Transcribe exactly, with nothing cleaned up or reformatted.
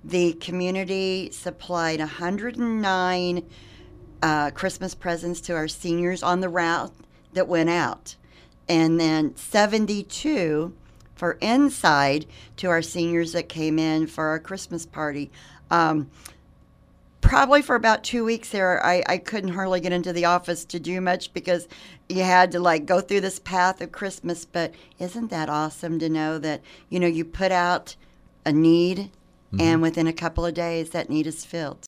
the community supplied one hundred nine uh, Christmas presents to our seniors on the route that went out, and then seventy-two for inside to our seniors that came in for our Christmas party. Um, probably for about two weeks there, I, I couldn't hardly get into the office to do much because you had to like go through this path of Christmas. But isn't that awesome to know that, you know, you put out a need, mm-hmm. and within a couple of days that need is filled.